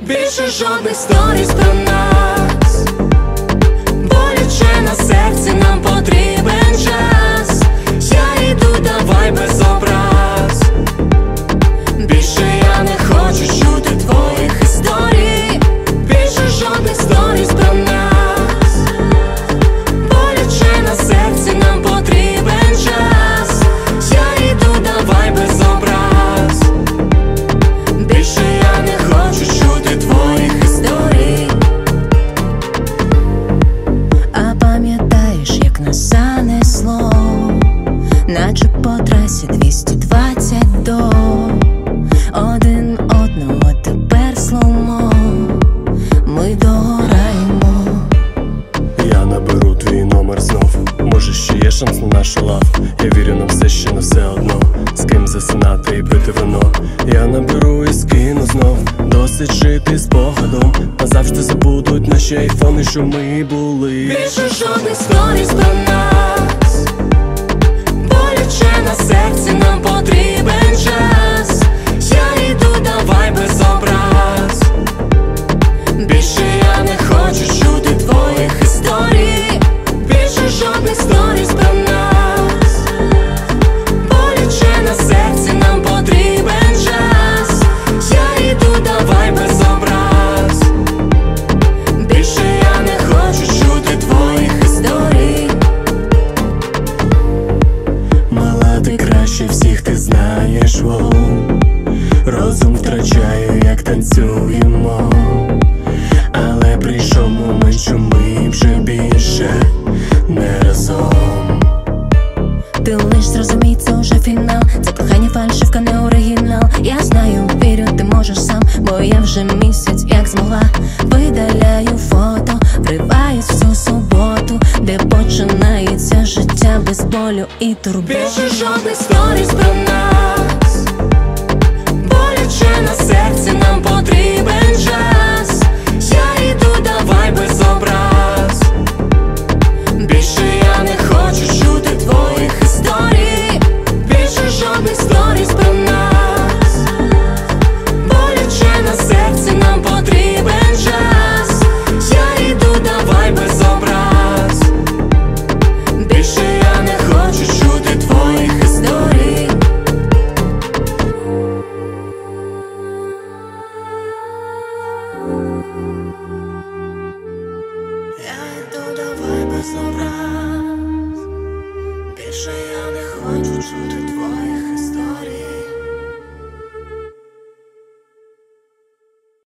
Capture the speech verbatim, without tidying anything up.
Більше жодних сторіс про нас. Боляче на серці, нам потрібен час. Я йду, давай без образ. Більше я не хочу чути твоїх історій. Більше жодних сторіс про нас. Боляче на серці, нам потрібен час. Я йду, давай без образ. Більше я не хочу чути твоїх історій. А пам'ятаєш, як нас занесло, наче по трасі двісті двадцять до один одного тепер сломо. Ми догораємо. Я наберу твій номер знов. Може ще є шанс на нашу лав. Я вірю на все, ще не все одно. З ким засинати і пити вино. Я наберу і скину знов. Досить жити спогадом. Назавжди забудуть наші айфони, що ми були. Більше жодних сторіс про нас. Боляче на серці, нам потрібен час. Я йду, давай без образ. Більше я не хочу чути твоїх історій. Більше жодних сторіс про нас. Боляче на серці, нам потрібен час. Я йду, давай без образ. Більше я не хочу чути твоїх історій. Мала, ти краще всіх, ти знаєш, воу. Розум втрачаю, як танцюємо. Але прийшов момент, що ми вже більше не разом. Ти лиш зрозумій, це уже фінал. Це кохання фальшивка, не оригінал. Я знаю, вірю, ти можеш сам. Бо я вже місяць, як змогла. Видаляю фото, вриваюсь в цю суботу, де починається життя без болю і турбот. Більше жодних сторіс про нас. Боляче на серці, нам потрібен час. Я йду, давай без образ. Більше я не хочу чути твоїх історій. Більше жодних сторіс про нас. Боляче на серці, нам потрібен час. Я йду, давай без образ. Більше я не хочу чути твоїх історій. Я йду, давай без образ. Більше я не хочу чути твоїх.